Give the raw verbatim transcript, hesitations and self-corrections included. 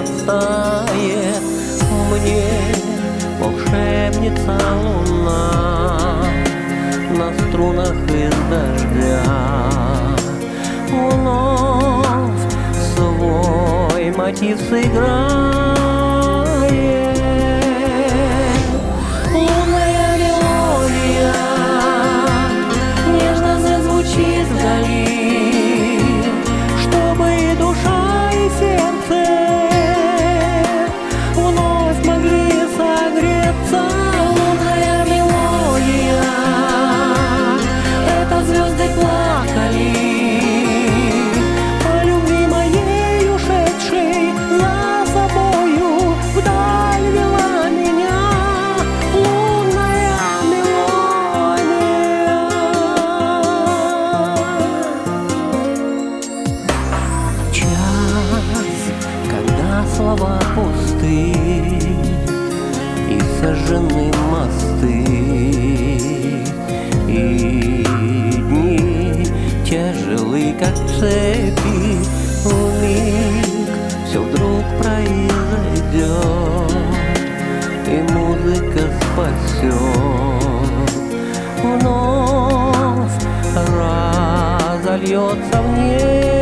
растает. Мне волшебница луна на струнах из дождя вновь свой мотив сыграет. Лунная мелодия нежно зазвучит вдали, чтобы и душа, и сердце вновь могли согреться. Лунная мелодия — это звезды плакали по любви моей ушедшей, за собою вдаль вела меня лунная мелодия. Час, когда слова пусты и сожжены мосты, и дни тяжелы, как цепи, вмиг все вдруг произойдет, и музыка спасет, вновь разольется в небо.